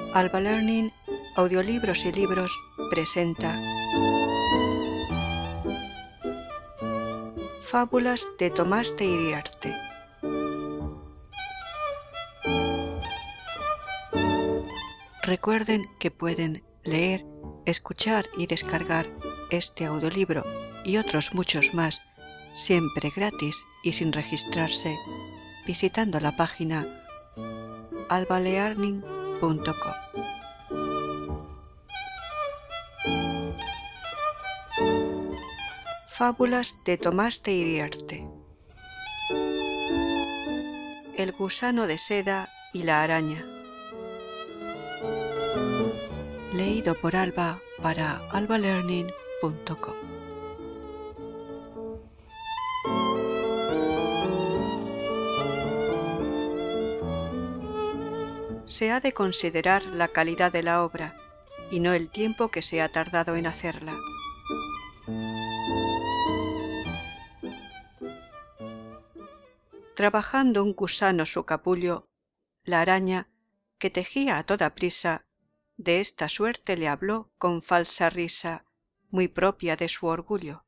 Alba Learning, Audiolibros y Libros presenta Fábulas de Tomás de Iriarte. Recuerden que pueden leer, escuchar y descargar este audiolibro y otros muchos más, siempre gratis y sin registrarse, visitando la página albalearning.com. Fábulas de Tomás de Iriarte. El gusano de seda y la araña. Leído por Alba para albalearning.com. Se ha de considerar la calidad de la obra y no el tiempo que se ha tardado en hacerla. Trabajando un gusano su capullo, la araña, que tejía a toda prisa, de esta suerte le habló con falsa risa, muy propia de su orgullo.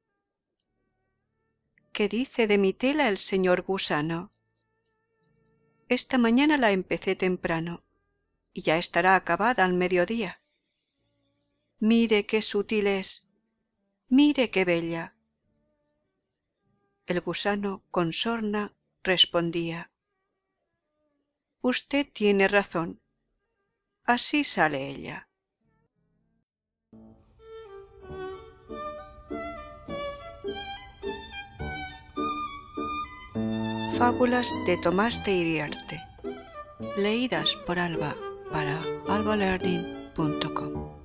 ¿Qué dice de mi tela el señor gusano? Esta mañana la empecé temprano, y ya estará acabada al mediodía. Mire qué sutil es, mire qué bella. El gusano con sorna respondía: Usted tiene razón, así sale ella. Fábulas de Tomás de Iriarte, leídas por Alba para albalearning.com.